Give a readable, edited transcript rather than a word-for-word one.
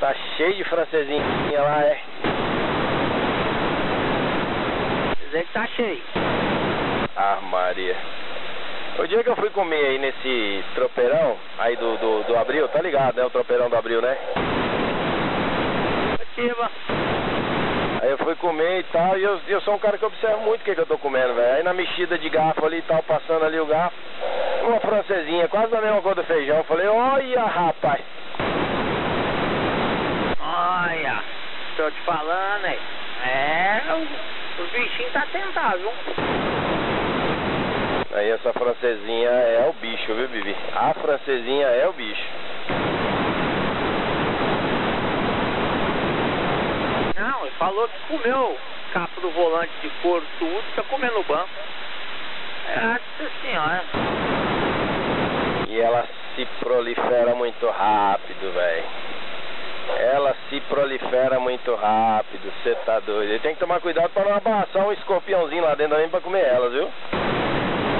Tá cheio de francesinha lá, é? Dizer que tá cheio. Ah, Maria. O dia que eu fui comer aí nesse tropeirão, aí do Abril, tá ligado, né? O tropeirão do Abril, né? Ativa. Aí eu fui comer e tal, e eu sou um cara que observa muito o que eu tô comendo, velho. Aí na mexida de garfo ali e tal, passando ali o garfo, uma francesinha, quase da mesma cor do feijão. Eu falei, olha, rapaz. Olha, tô te falando, hein? Os bichinhos tá tentado, viu? Aí essa francesinha é o bicho, viu, Bibi? A francesinha é o bicho. Não, ele falou que comeu capa do volante de couro, tudo, tá comendo no banco. Nossa senhora. E ela se prolifera muito rápido, velho. Ela se prolifera muito rápido, você tá doido. E tem que tomar cuidado pra não abraçar um escorpiãozinho lá dentro também pra comer elas, viu?